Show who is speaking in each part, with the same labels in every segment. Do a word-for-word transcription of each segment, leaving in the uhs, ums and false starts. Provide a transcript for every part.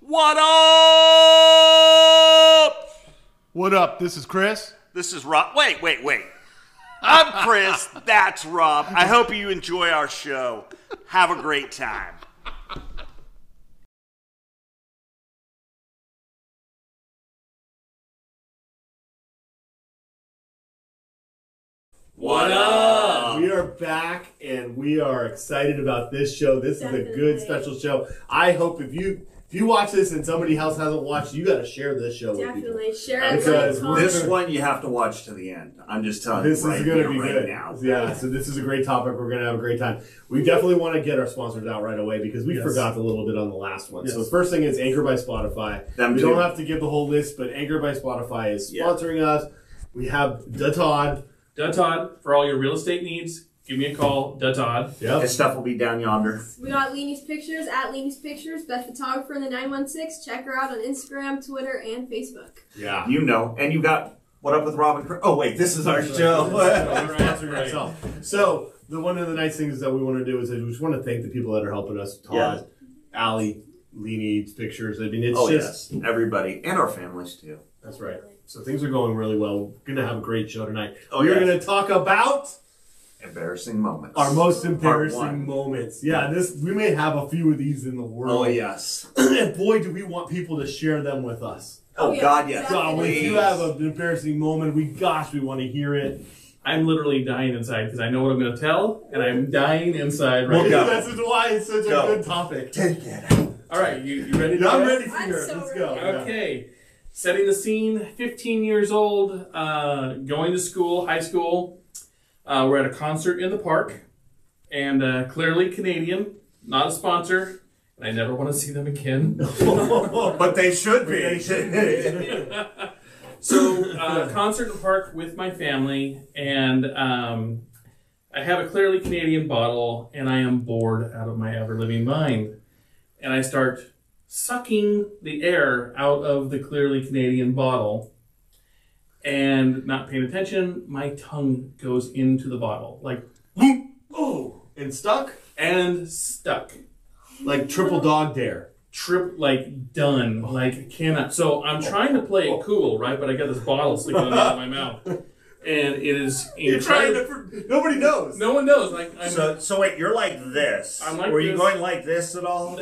Speaker 1: What up?
Speaker 2: What up? This is Chris.
Speaker 1: This is Rob. Wait, wait, wait. I'm Chris. That's Rob. I hope you enjoy our show. Have a great time.
Speaker 2: What up? We are back and we are excited about this show. This Definitely. is a good special show. I hope if you if you watch this and somebody else hasn't watched, you got to share this show
Speaker 3: Definitely.
Speaker 2: with people.
Speaker 3: Share it.
Speaker 2: Because
Speaker 4: this one you have to watch to the end. I'm just telling
Speaker 2: this
Speaker 4: you. This
Speaker 2: is
Speaker 4: right
Speaker 2: going to be
Speaker 4: right
Speaker 2: good.
Speaker 4: Now.
Speaker 2: Yeah, so this is a great topic. We're going to have a great time. We definitely want to get our sponsors out right away because we yes. forgot a little bit on the last one. Yes. So the first thing is Anchor by Spotify.
Speaker 4: Them
Speaker 2: we
Speaker 4: too.
Speaker 2: don't have to give the whole list, but Anchor by Spotify is sponsoring yeah. us. We have Da Todd.
Speaker 5: Da Todd, for all your real estate needs, give me a call, Da Todd.
Speaker 2: Yep.
Speaker 4: This stuff will be down yonder.
Speaker 3: We got Leanie's Pictures at Leanie's Pictures, best photographer in the nine one six. Check her out on Instagram, Twitter, and Facebook.
Speaker 4: Yeah. You know. And you got What Up with Robin? Oh, wait, this is our show.
Speaker 2: Right. So, the one of the nice things that we want to do is that we just want to thank the people that are helping us. Todd, yeah. Allie, Leanie's Pictures. I mean, it's
Speaker 4: oh,
Speaker 2: just...
Speaker 4: yes. Everybody. And our families, too.
Speaker 2: That's right. So things are going really well. We're going to have a great show tonight.
Speaker 4: Oh,
Speaker 2: We're
Speaker 4: yes.
Speaker 2: going to talk about...
Speaker 4: Embarrassing moments.
Speaker 2: Our most embarrassing moments. Yeah, this we may have a few of these in the world.
Speaker 4: Oh, yes.
Speaker 2: And boy, do we want people to share them with us.
Speaker 4: Oh,
Speaker 3: yeah,
Speaker 4: God, yes.
Speaker 2: So if you have an embarrassing moment, we gosh, we want to hear it.
Speaker 5: I'm literally dying inside because I know what I'm going to tell, and I'm dying inside right
Speaker 2: well,
Speaker 5: now.
Speaker 2: That's why it's such
Speaker 4: go.
Speaker 2: a good topic.
Speaker 4: Take it.
Speaker 5: All right, you, you ready to
Speaker 2: yeah,
Speaker 5: go?
Speaker 2: I'm ready for
Speaker 3: I'm
Speaker 2: it.
Speaker 3: so
Speaker 2: Let's
Speaker 3: ready.
Speaker 2: go.
Speaker 5: Okay. Yeah. Setting the scene, fifteen years old, uh, going to school, high school. Uh, we're at a concert in the park, and uh, Clearly Canadian, not a sponsor, and I never want to see them again.
Speaker 4: But they should be.
Speaker 2: They should be.
Speaker 5: So, uh, concert in the park with my family, and um, I have a Clearly Canadian bottle, and I am bored out of my ever-living mind. And I start sucking the air out of the Clearly Canadian bottle, and not paying attention, my tongue goes into the bottle. Like,
Speaker 2: oh, and stuck?
Speaker 5: and stuck.
Speaker 2: Like triple dog dare.
Speaker 5: Trip, like, done. Like, cannot. So I'm trying to play it cool, right? But I got this bottle sticking out of my mouth. And it is
Speaker 2: You're trying to... Nobody knows.
Speaker 5: No one knows. Like, I'm,
Speaker 4: So, so wait, you're like this.
Speaker 5: I'm like
Speaker 4: Were you
Speaker 5: this.
Speaker 4: going like this at all?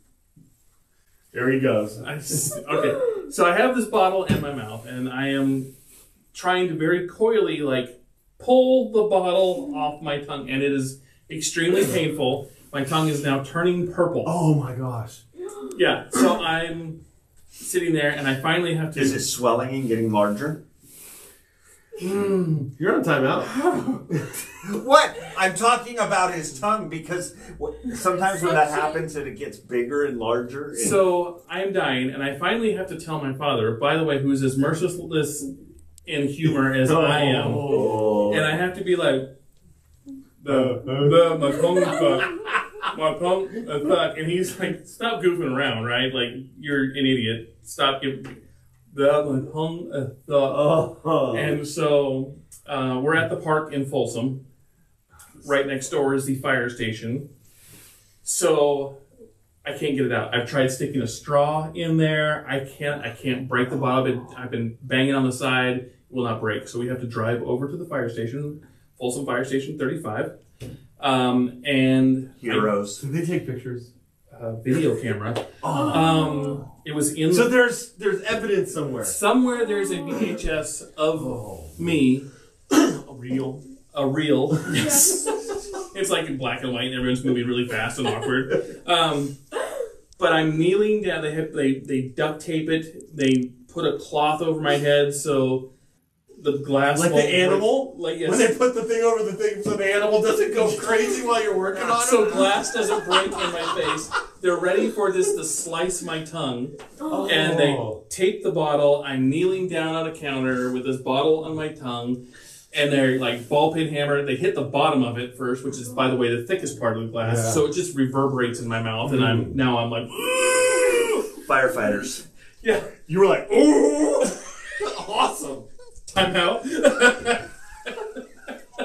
Speaker 2: There he goes.
Speaker 5: I just, okay. So I have this bottle in my mouth, and I am trying to very coyly, like, pull the bottle off my tongue, and it is extremely painful. My tongue is now turning purple.
Speaker 2: Oh my gosh.
Speaker 5: Yeah, so I'm sitting there, and I finally have to...
Speaker 4: Is it swelling and getting larger?
Speaker 2: Mm, you're on timeout.
Speaker 4: What? I'm talking about his tongue because sometimes when that happens and it gets bigger and larger. And...
Speaker 5: So I'm dying, and I finally have to tell my father, by the way, who's as merciless in humor as
Speaker 2: oh.
Speaker 5: I am,
Speaker 4: Oh.
Speaker 5: and I have to be like, the, the, my tongue is stuck. My tongue is stuck. And he's like, stop goofing around, right? Like, you're an idiot. Stop giving the, my tongue is stuck.
Speaker 2: Oh.
Speaker 5: And so uh, we're at the park in Folsom. Right next door is the fire station. So I can't get it out. I've tried sticking a straw in there. I can't. I can't break the bottle. I've been, I've been banging on the side. It will not break. So we have to drive over to the fire station, Folsom Fire Station thirty-five. Um, and
Speaker 4: Heroes.
Speaker 2: Did they take pictures?
Speaker 5: Uh, video camera.
Speaker 2: Oh.
Speaker 5: Um, it was in.
Speaker 2: So there's there's evidence somewhere.
Speaker 5: Somewhere there's a V H S of
Speaker 2: oh.
Speaker 5: me.
Speaker 2: A reel.
Speaker 5: A reel. Yes. It's like in black and white, and everyone's moving really fast and awkward. Um, but I'm kneeling down. They have, they they duct tape it. They put a cloth over my head so the glass
Speaker 2: like the
Speaker 5: won't
Speaker 2: animal.
Speaker 5: break. Like yes.
Speaker 2: When they put the thing over the thing so the animal doesn't go crazy while you're working on it.
Speaker 5: So glass doesn't break in my face. They're ready for this to slice my tongue,
Speaker 2: oh.
Speaker 5: and they tape the bottle. I'm kneeling down on a counter with this bottle on my tongue. And they're like ball peen hammer. They hit the bottom of it first, which is, by the way, the thickest part of the glass. Yeah. So it just reverberates in my mouth, and I'm now I'm like
Speaker 4: firefighters.
Speaker 5: Yeah,
Speaker 2: you were like, ooh, awesome.
Speaker 5: Time out.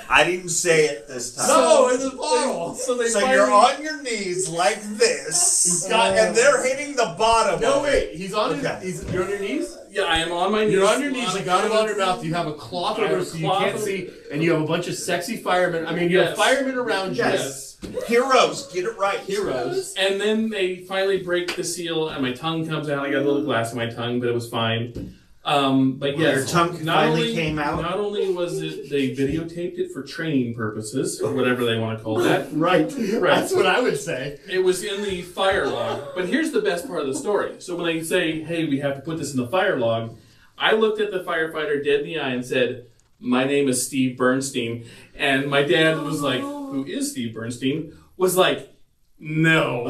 Speaker 4: I didn't say it this time.
Speaker 2: No, in the bottle.
Speaker 5: So they
Speaker 4: So
Speaker 5: finally,
Speaker 4: you're on your knees like this,
Speaker 2: He's got-
Speaker 4: and they're hitting the bottom.
Speaker 2: No,
Speaker 4: of it.
Speaker 2: wait. He's on
Speaker 4: Okay.
Speaker 2: his. He's, you're on your knees.
Speaker 5: Yeah, I am on my knees.
Speaker 2: You're on your knees. You got him on your mouth. You have a cloth
Speaker 5: I have
Speaker 2: over
Speaker 5: a
Speaker 2: so you
Speaker 5: cloth
Speaker 2: can't
Speaker 5: over-
Speaker 2: see, and you have a bunch of sexy firemen. I mean, you have
Speaker 5: Yes.
Speaker 2: firemen around you.
Speaker 4: Yes. Heroes, get it right.
Speaker 2: Heroes.
Speaker 5: And then they finally break the seal, and my tongue comes out. I got a little glass in my tongue, but it was fine. Um, but yes,
Speaker 4: Your tongue
Speaker 5: not
Speaker 4: finally
Speaker 5: only,
Speaker 4: came out?
Speaker 5: Not only was it they videotaped it for training purposes, or whatever they want to call that.
Speaker 2: Right.
Speaker 5: Right.
Speaker 2: That's what I would say.
Speaker 5: It was in the fire log. But here's the best part of the story. So when they say, "Hey, we have to put this in the fire log," I looked at the firefighter dead in the eye and said, "My name is Steve Bernstein." And my dad was like, "Who is Steve Bernstein?" Was like, "No."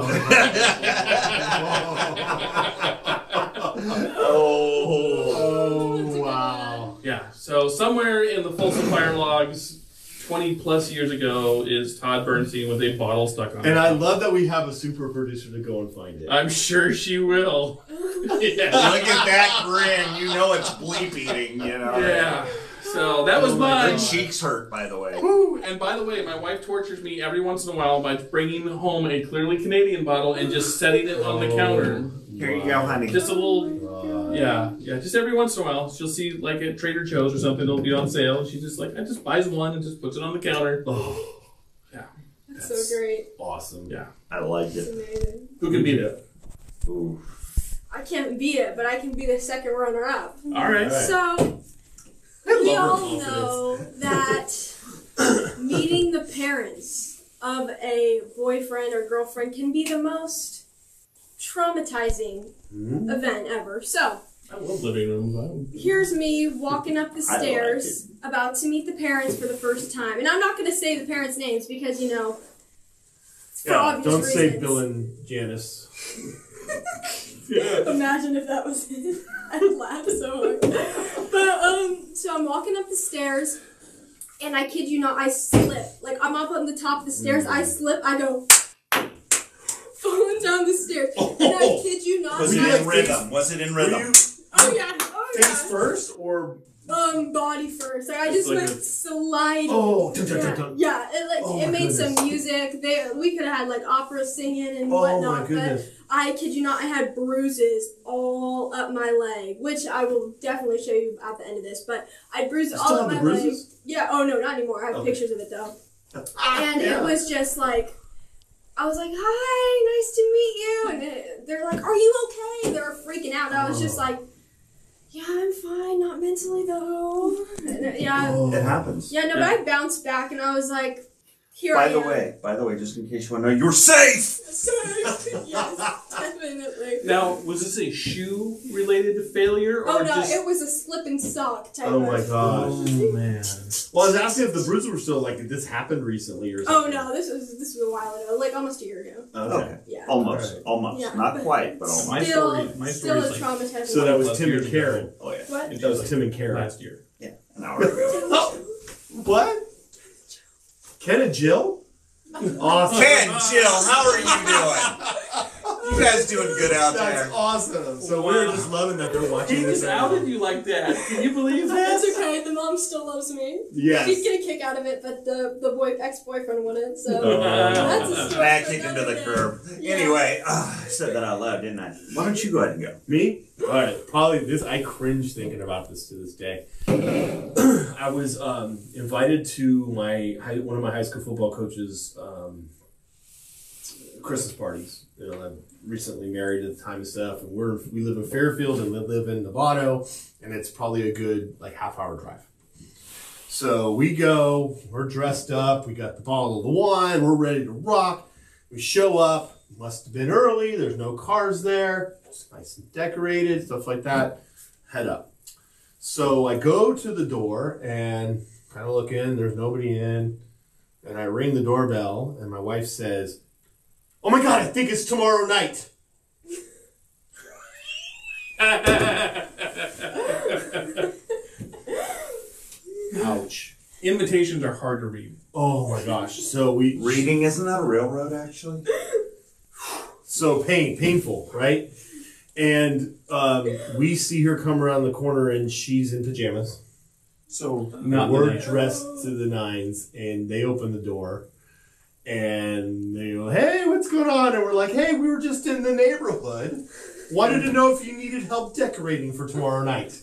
Speaker 4: Oh.
Speaker 2: Oh, wow.
Speaker 5: Yeah. So somewhere in the Folsom fire logs, twenty plus years ago, is Todd Bernstein with a bottle stuck on it.
Speaker 2: And I love that we have a super producer to go and find it.
Speaker 5: I'm sure she will. Yeah.
Speaker 4: Look at that grin. You know it's bleep eating, you know.
Speaker 5: Yeah. So that was
Speaker 2: Oh my
Speaker 5: mine.
Speaker 4: Her cheeks hurt, by the way.
Speaker 5: Woo. And by the way, my wife tortures me every once in a while by bringing home a clearly Canadian bottle and just setting it on the counter.
Speaker 4: Here you go, honey.
Speaker 5: Just a little, yeah, yeah. Just every once in a while, she'll see like at Trader Joe's or something, it'll be on sale. She just like, I just buys one and just puts it on the counter.
Speaker 2: Oh,
Speaker 5: Yeah,
Speaker 3: That's so great.
Speaker 2: awesome.
Speaker 5: yeah.
Speaker 4: I like
Speaker 3: It's
Speaker 4: it.
Speaker 3: amazing.
Speaker 5: Who can beat it?
Speaker 4: Ooh.
Speaker 3: I can't beat it, but I can be the second runner up.
Speaker 5: All right.
Speaker 2: All right.
Speaker 3: So, we
Speaker 2: love her
Speaker 3: all
Speaker 2: confidence.
Speaker 3: know that meeting the parents of a boyfriend or girlfriend can be the most traumatizing
Speaker 2: Hmm?
Speaker 3: event ever. So,
Speaker 5: I love living room.
Speaker 3: here's me walking up the
Speaker 4: I like
Speaker 3: stairs about to meet the parents for the first time. And I'm not going to say the parents' names because, you know, it's for
Speaker 2: Yeah,
Speaker 3: obvious
Speaker 2: don't say
Speaker 3: reasons.
Speaker 2: Bill and Janice.
Speaker 3: Imagine if that was it. I'd laugh so hard. But, um, so I'm walking up the stairs, and I kid you not, I slip. Like, I'm up on the top of the stairs, I slip, I go falling down the stairs. And I kid you not,
Speaker 4: Was
Speaker 2: Were
Speaker 4: it
Speaker 2: you
Speaker 3: my-
Speaker 4: in
Speaker 2: like
Speaker 4: rhythm? Was it in
Speaker 2: Were
Speaker 4: rhythm?
Speaker 2: you
Speaker 3: oh yeah, oh
Speaker 2: face
Speaker 3: yeah.
Speaker 2: first or?
Speaker 3: Um, body first. Like, I
Speaker 5: It's
Speaker 3: just
Speaker 5: like
Speaker 3: went
Speaker 5: a-
Speaker 3: sliding.
Speaker 2: Oh, dun, dun,
Speaker 3: yeah,
Speaker 2: dun, dun.
Speaker 3: yeah. It like
Speaker 2: Oh,
Speaker 3: it
Speaker 2: my
Speaker 3: made some
Speaker 2: goodness.
Speaker 3: music. They we could have had like opera singing and
Speaker 2: Oh
Speaker 3: whatnot.
Speaker 2: my goodness.
Speaker 3: But I kid you not, I had bruises all up my leg, which I will definitely show you at the end of this. But I had bruises
Speaker 2: You
Speaker 3: all
Speaker 2: still
Speaker 3: up
Speaker 2: have
Speaker 3: my
Speaker 2: the
Speaker 3: leg.
Speaker 2: bruises?
Speaker 3: Yeah. Oh no, not anymore. I have
Speaker 2: Okay.
Speaker 3: pictures of it though.
Speaker 2: Ah,
Speaker 3: And
Speaker 2: yeah.
Speaker 3: it was just like, I was like, "Hi, nice to meet you." And it, they're like, "Are you okay?" They were freaking out. And I was just
Speaker 2: Oh.
Speaker 3: like, "Yeah, I'm fine. Not mentally though." And, uh, yeah.
Speaker 2: Oh.
Speaker 4: It happens.
Speaker 3: Yeah, no, but I bounced back and I was like, here
Speaker 4: By
Speaker 3: I
Speaker 4: the
Speaker 3: am.
Speaker 4: way, by the way, just in case you want to know, you're safe.
Speaker 3: So, yes, definitely.
Speaker 5: Now, was this a shoe related to failure, or
Speaker 3: Oh no,
Speaker 5: just?
Speaker 3: it was a slip and sock type
Speaker 2: Oh my
Speaker 3: of.
Speaker 2: gosh.
Speaker 5: Oh man.
Speaker 2: Well, I was asking if the bruises were still like, did this happen recently or
Speaker 3: Oh
Speaker 2: something?
Speaker 3: no, this was this was a while ago, like almost a year ago.
Speaker 2: Okay.
Speaker 4: Okay.
Speaker 3: Yeah.
Speaker 4: Almost.
Speaker 2: Alright.
Speaker 4: Almost.
Speaker 3: Yeah,
Speaker 4: Not
Speaker 3: but-
Speaker 4: quite, but almost.
Speaker 5: My
Speaker 3: still,
Speaker 5: story- my
Speaker 3: still a
Speaker 5: story's like-
Speaker 3: traumatizing.
Speaker 2: So that was
Speaker 5: Plus
Speaker 2: Tim
Speaker 5: years
Speaker 2: and
Speaker 5: ago.
Speaker 2: Karen.
Speaker 4: Oh, yeah.
Speaker 3: What?
Speaker 2: That was Tim and Karen.
Speaker 5: Last year.
Speaker 4: Yeah. An hour ago.
Speaker 2: What? Ken and Jill? Awesome.
Speaker 4: Ken, Jill, how are you doing? You guys doing good out
Speaker 2: That's
Speaker 4: there?
Speaker 2: awesome. So we were just loving that they're watching
Speaker 5: He
Speaker 2: this.
Speaker 5: just
Speaker 2: right
Speaker 5: outed
Speaker 2: now.
Speaker 5: you like that. Can you believe that?
Speaker 3: It's okay. The mom still loves me. She'd
Speaker 2: Yes.
Speaker 3: get a kick out of it, but the the boy ex boyfriend wouldn't. So
Speaker 2: Oh.
Speaker 3: that's a story.
Speaker 4: Smack
Speaker 3: for
Speaker 4: kicked him to
Speaker 3: another
Speaker 4: the
Speaker 3: day.
Speaker 4: curb.
Speaker 3: Yeah.
Speaker 4: Anyway, uh, I said that out loud, didn't I? Why don't you go ahead and go?
Speaker 2: Me? All right. Probably this. I cringe thinking about this to this day. I was um, invited to my high, one of my high school football coaches' um, Christmas parties. You know, I'm recently married at the time and stuff, and we're we live in Fairfield and we live in Novato, and it's probably a good like half hour drive. So we go. We're dressed up. We got the bottle of the wine. We're ready to rock. We show up. Must have been early. There's no cars there. It's nice and decorated, stuff like that. Head up. So I go to the door and kind of look in. There's nobody in. And I ring the doorbell, and my wife says, "Oh my God, I think it's tomorrow night." Ouch.
Speaker 5: Invitations are hard to read.
Speaker 2: Oh my gosh. So we
Speaker 4: Reading, isn't that a railroad, actually?
Speaker 2: So pain, painful, right? And um, we see her come around the corner, and she's in pajamas,
Speaker 5: So not
Speaker 2: We're
Speaker 5: the night.
Speaker 2: dressed to the nines, and they open the door, and they go, "Hey, what's going on?" And we're like, "Hey, we were just in the neighborhood. Wanted to know if you needed help decorating for tomorrow night."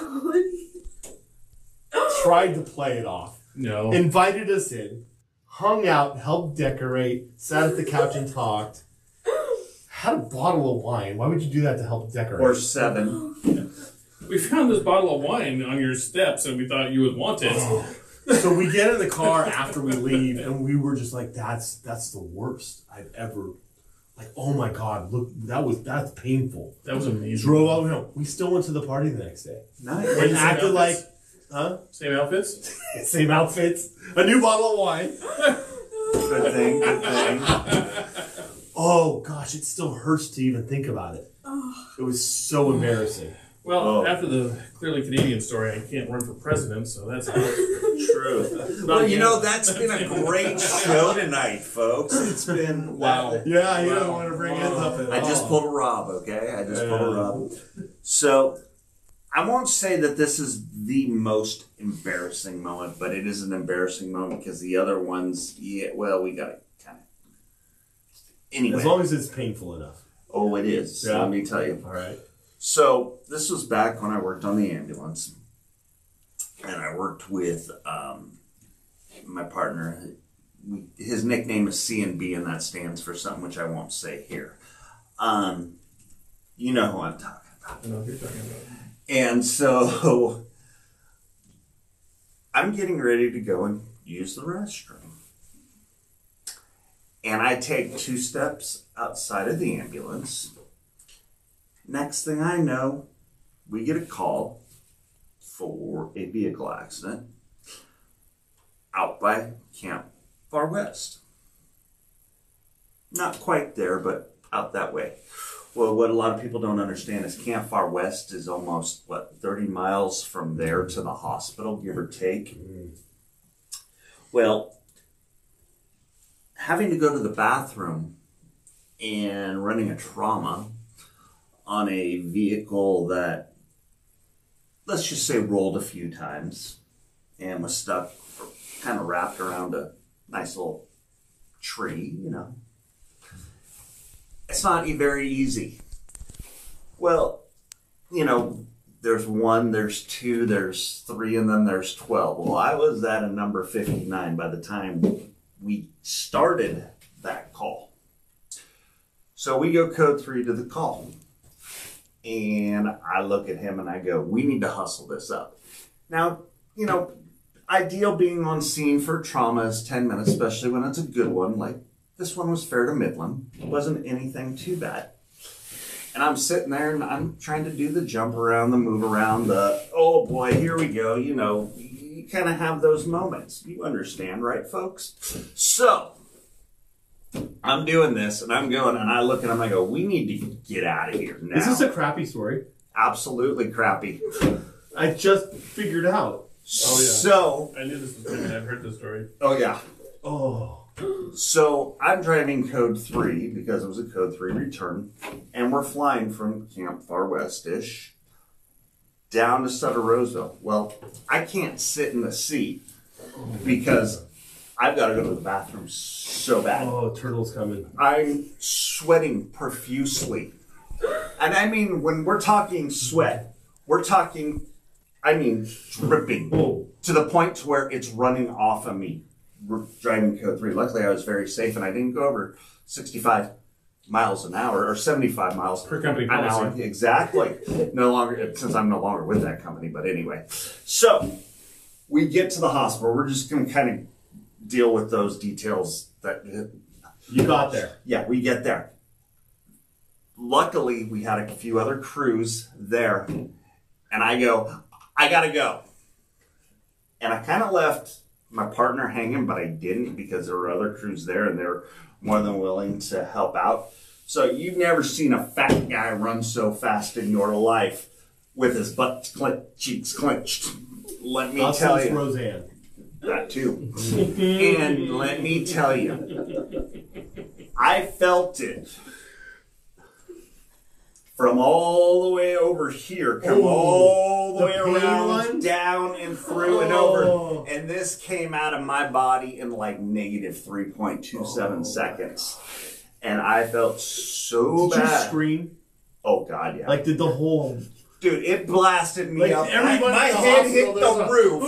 Speaker 2: Tried to play it off.
Speaker 5: No.
Speaker 2: Invited us in, hung out, helped decorate, sat at the couch and talked. Had a bottle of wine. Why would you do that to help decorate?
Speaker 4: Or seven.
Speaker 5: We found this bottle of wine on your steps, and we thought you would want it.
Speaker 2: So we get in the car after we leave, and we were just like, "That's that's the worst I've ever." Like, oh my god, look, that was that's painful.
Speaker 5: That was amazing.
Speaker 2: Drove all the way home. We still went to the party the next day.
Speaker 4: Nice.
Speaker 2: And
Speaker 5: Same
Speaker 2: acted like,
Speaker 5: outfits?
Speaker 2: huh?
Speaker 5: Same outfits?
Speaker 2: Same outfits, a new bottle of wine.
Speaker 4: Good thing, good thing.
Speaker 2: Oh gosh, it still hurts to even think about it. It was so embarrassing.
Speaker 5: Well,
Speaker 4: Oh.
Speaker 5: after the clearly Canadian story, I can't run for president, so that's
Speaker 4: True. Well, you know, that's been a great show tonight, folks. It's been, wow.
Speaker 2: Yeah, he doesn't
Speaker 5: Wow.
Speaker 2: want to bring it up at
Speaker 4: I just
Speaker 2: all.
Speaker 4: pulled a Rob, okay? I just
Speaker 2: Yeah.
Speaker 4: pulled a Rob. So, I won't say that this is the most embarrassing moment, but it is an embarrassing moment because the other ones, yeah, well, we got to kind of. Anyway.
Speaker 2: As long as it's painful enough.
Speaker 4: Oh, it is.
Speaker 2: Yeah.
Speaker 4: Let me tell you.
Speaker 2: All right.
Speaker 4: So this was back when I worked on the ambulance, and I worked with um, my partner. We, his nickname is C and B, and that stands for something which I won't say here. Um, you know who I'm talking about.
Speaker 5: I know what you're talking about.
Speaker 4: And so I'm getting ready to go and use the restroom, and I take two steps outside of the ambulance. Next thing I know, we get a call for a vehicle accident out by Camp Far West. Not quite there, but out that way. Well, what a lot of people don't understand is Camp Far West is almost, what, thirty miles from there to the hospital, give or take. Well, having to go to the bathroom and running a trauma on a vehicle that, let's just say, rolled a few times and was stuck, kind of wrapped around a nice little tree, you know. It's not very easy. Well, you know, there's one, there's two, there's three, and then there's twelve. Well, I was at a number fifty-nine by the time we started that call. So we go code three to the call. And I look at him and I go, we need to hustle this up. Now, you know, ideal being on scene for trauma is ten minutes, especially when it's a good one. Like this one was fair to middling. It wasn't anything too bad. And I'm sitting there and I'm trying to do the jump around, the move around, the, oh boy, here we go. You know, you kind of have those moments. You understand, right, folks? So I'm doing this and I'm going and I look at him and I go, we need to get out of here now.
Speaker 2: Is this a crappy story?
Speaker 4: Absolutely crappy.
Speaker 2: I just figured out.
Speaker 5: Oh, yeah.
Speaker 4: So,
Speaker 5: I knew this was coming. I've heard this story.
Speaker 4: oh yeah.
Speaker 2: Oh.
Speaker 4: So I'm driving code three because it was a code three return, and we're flying from Camp Far West-ish down to Sutter Roseville. Well, I can't sit in the seat because I've got to go to the bathroom so bad.
Speaker 2: Oh, turtle's coming.
Speaker 4: I'm sweating profusely. And I mean, when we're talking sweat, we're talking, I mean, dripping
Speaker 2: Oh.
Speaker 4: to the point to where it's running off of me. We're driving code three. Luckily, I was very safe and I didn't go over sixty-five miles an hour or seventy-five miles
Speaker 5: Per company
Speaker 4: an hour.
Speaker 5: policy.
Speaker 4: Exactly. No longer, since I'm no longer with that company, but anyway. So we get to the hospital. We're just going to kind of deal with those details that,
Speaker 2: You got there.
Speaker 4: yeah, we get there. Luckily, we had a few other crews there, and I go, I gotta go. And I kind of left my partner hanging, but I didn't because there were other crews there, and they're more than willing to help out. So you've never seen a fat guy run so fast in your life with his butt clen- cheeks clenched. Let me
Speaker 2: Not
Speaker 4: tell
Speaker 2: since
Speaker 4: you.
Speaker 2: Roseanne.
Speaker 4: That too. And let me tell you, I felt it from all the way over here, come
Speaker 2: Oh,
Speaker 4: all the,
Speaker 2: the
Speaker 4: way
Speaker 2: pain
Speaker 4: around,
Speaker 2: one?
Speaker 4: down and through and
Speaker 2: Oh.
Speaker 4: over. And this came out of my body in like negative three point two seven
Speaker 2: Oh.
Speaker 4: seconds. And I felt so
Speaker 2: Did you
Speaker 4: bad.
Speaker 2: scream?
Speaker 4: Oh, God, yeah.
Speaker 2: Like, did the whole...
Speaker 4: Dude, it blasted me
Speaker 2: Like,
Speaker 4: up.
Speaker 2: everybody
Speaker 4: my
Speaker 2: in the
Speaker 4: head hit
Speaker 2: hospital,
Speaker 4: the
Speaker 2: there's a-
Speaker 4: roof.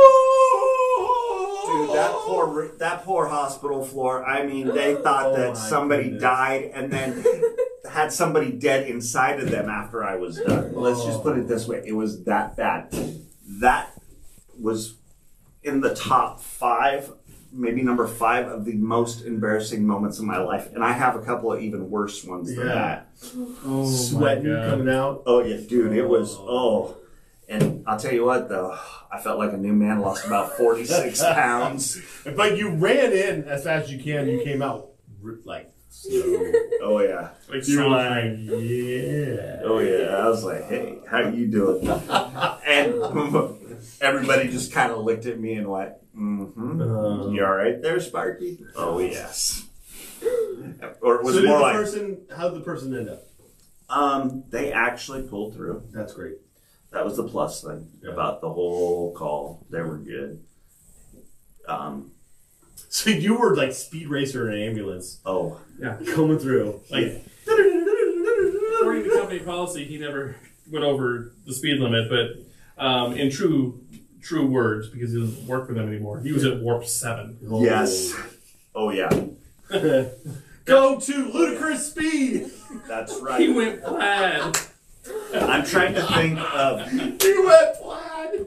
Speaker 2: Oh!
Speaker 4: Dude, that poor that poor hospital floor. I mean, they thought
Speaker 2: Oh
Speaker 4: that
Speaker 2: my
Speaker 4: somebody
Speaker 2: goodness.
Speaker 4: died and then had somebody dead inside of them after I was done. Let's just put it this way. It was that bad. That was in the top five, maybe number five of the most embarrassing moments in my life. And I have a couple of even worse ones than
Speaker 2: Yeah.
Speaker 4: that.
Speaker 5: Oh,
Speaker 2: Sweating
Speaker 5: my God.
Speaker 2: coming out.
Speaker 4: Oh, yeah, dude, it was, oh. And I'll tell you what, though, I felt like a new man, lost about forty-six pounds.
Speaker 2: But you ran in as fast as you can. You came out r- like so.
Speaker 4: Oh, yeah.
Speaker 5: Like
Speaker 2: You're
Speaker 5: sunshine.
Speaker 2: like, yeah.
Speaker 4: Oh, yeah. I was like, hey, how you doing? And everybody just kind of looked at me and went, mm-hmm.
Speaker 2: Uh,
Speaker 4: You all right there, Sparky? Oh, yes. Or it was
Speaker 2: so did
Speaker 4: more
Speaker 2: the
Speaker 4: like,
Speaker 2: person? How did the person end up?
Speaker 4: um, they actually pulled through.
Speaker 2: That's great.
Speaker 4: That was the plus thing
Speaker 2: Yeah.
Speaker 4: about the whole call. They were good. Um,
Speaker 2: So you were like speed racer in an ambulance
Speaker 4: oh,
Speaker 2: coming through.
Speaker 5: Like, according to company policy, he never went over the speed limit, but um, in true true words, because he doesn't work for them anymore, he was at warp seven.
Speaker 4: yes. Oh, yeah.
Speaker 2: Go to ludicrous speed.
Speaker 4: That's
Speaker 5: He
Speaker 4: right.
Speaker 5: went plaid.
Speaker 4: I'm trying to think of
Speaker 2: He went plaid.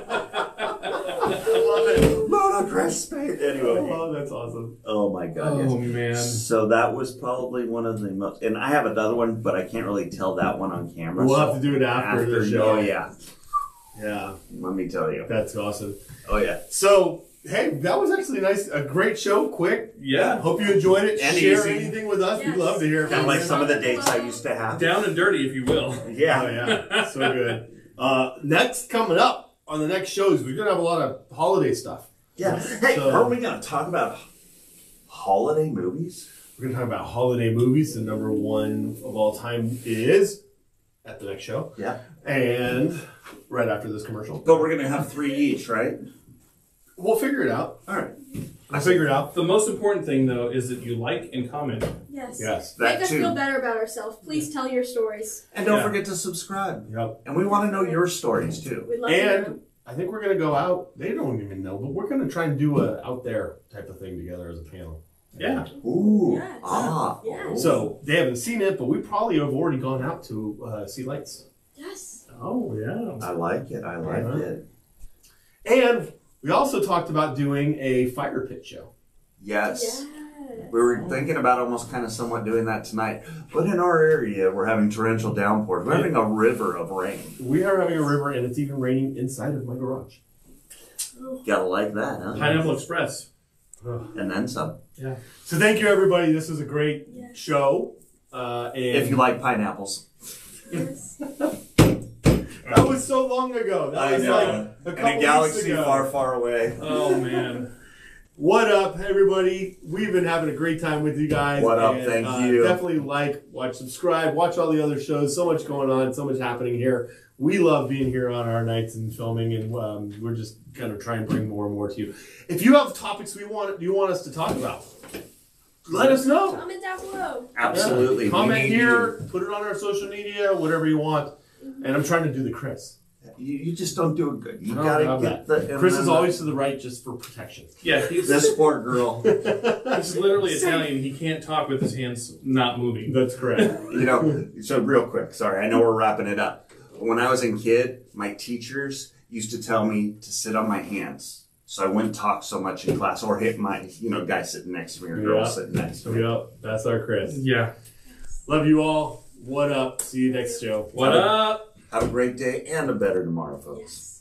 Speaker 4: love it. Ludicrous speed. Anyway.
Speaker 2: Oh, that's awesome.
Speaker 4: Oh my god.
Speaker 5: Oh,
Speaker 4: yes.
Speaker 5: man.
Speaker 4: So that was probably one of the most, and I have another one, but I can't really tell that one on camera.
Speaker 2: We'll
Speaker 4: so
Speaker 2: have to do it after, the show.
Speaker 4: Oh yeah.
Speaker 2: Yeah,
Speaker 4: Let me tell you.
Speaker 2: that's awesome.
Speaker 4: Oh yeah.
Speaker 2: So, hey, that was actually a nice, a great show. Quick.
Speaker 5: Yeah.
Speaker 2: Hope you enjoyed it.
Speaker 4: And
Speaker 2: Share
Speaker 4: easy.
Speaker 2: anything with us.
Speaker 3: Yes.
Speaker 2: We'd love to hear
Speaker 4: Kind of
Speaker 2: from
Speaker 4: like
Speaker 2: you.
Speaker 4: some of the dates I used to have.
Speaker 5: Down and dirty, if you will.
Speaker 4: Yeah.
Speaker 2: Oh yeah, so good. Uh, next, coming up on the next shows, we're gonna have a lot of holiday stuff.
Speaker 4: Yeah. Hey,
Speaker 2: So-
Speaker 4: are we gonna talk about holiday movies?
Speaker 2: We're gonna talk about holiday movies. The number one of all time is at the next show,
Speaker 4: Yeah.
Speaker 2: and right after this commercial.
Speaker 4: But we're gonna have three each, right?
Speaker 2: We'll figure it out.
Speaker 4: All right.
Speaker 2: I'll figure it out.
Speaker 5: The most important thing, though, is that you like and comment.
Speaker 3: Yes.
Speaker 2: Yes.
Speaker 4: That
Speaker 3: Make us
Speaker 4: too.
Speaker 3: feel better about ourselves. Please tell your stories.
Speaker 4: And don't
Speaker 2: Yeah.
Speaker 4: forget to subscribe.
Speaker 2: Yep.
Speaker 4: And we want to know your stories too.
Speaker 3: We'd love to know.
Speaker 2: And I think we're gonna go out. They don't even know, but we're gonna try and do a out there type of thing together as a panel.
Speaker 5: Yeah.
Speaker 4: Ooh.
Speaker 3: Yes.
Speaker 4: Ah.
Speaker 3: Yes.
Speaker 2: So they haven't seen it, but we probably have already gone out to uh, see lights.
Speaker 3: Yes.
Speaker 5: Oh, yeah.
Speaker 4: I like it. I like
Speaker 2: Uh-huh.
Speaker 4: it.
Speaker 2: And we also talked about doing a fire pit show.
Speaker 4: Yes.
Speaker 3: Yeah.
Speaker 4: We were thinking about almost kind of somewhat doing that tonight. But in our area, we're having torrential downpours. We're having a river of rain.
Speaker 2: We are having a river, and it's even raining inside of my garage.
Speaker 4: Gotta like that, huh?
Speaker 5: Pineapple Express.
Speaker 4: And then some.
Speaker 5: Yeah.
Speaker 2: So thank you, everybody. This was a great
Speaker 3: Yes.
Speaker 2: show. Uh, and
Speaker 4: If you like pineapples.
Speaker 3: Yes.
Speaker 2: that was so long ago. That
Speaker 4: I
Speaker 2: was
Speaker 4: know.
Speaker 2: like a
Speaker 4: In
Speaker 2: couple
Speaker 4: a
Speaker 2: weeks
Speaker 4: galaxy
Speaker 2: ago.
Speaker 4: far, far away.
Speaker 5: Oh, man.
Speaker 2: What up, everybody? We've been having a great time with you guys.
Speaker 4: What up?
Speaker 2: and,
Speaker 4: Thank
Speaker 2: uh,
Speaker 4: you.
Speaker 2: Definitely like, watch, subscribe, watch all the other shows. So much going on, so much happening here. We love being here on our nights and filming, and um, we're just kind of trying to bring more and more to you. If you have topics we want, you want us to talk about, let us know.
Speaker 3: Comment down below.
Speaker 4: Absolutely.
Speaker 2: Yeah.
Speaker 4: We
Speaker 2: Comment
Speaker 4: need
Speaker 2: here, put it on our social media, whatever you want. And I'm trying to do the Chris.
Speaker 4: You, you just don't do it good. You
Speaker 2: I don't
Speaker 4: gotta
Speaker 2: have
Speaker 4: get
Speaker 2: that.
Speaker 4: the.
Speaker 2: Chris
Speaker 4: and
Speaker 2: is
Speaker 4: then
Speaker 2: always to the right just for protection.
Speaker 5: Yeah, he's,
Speaker 4: This poor girl.
Speaker 5: he's literally Italian. He can't talk with his hands not moving.
Speaker 2: That's correct.
Speaker 4: You know, so real quick, sorry, I know we're wrapping it up. When I was a kid, my teachers used to tell me to sit on my hands. So I wouldn't talk so much in class or hit my, you know, guy sitting next to me or girl
Speaker 2: Yeah.
Speaker 4: sitting next to me.
Speaker 2: Yep, that's our Chris.
Speaker 5: Yeah.
Speaker 2: Love you all. What up? See you next show.
Speaker 5: What up?
Speaker 4: Have a great day and a better tomorrow, folks.
Speaker 3: Yes.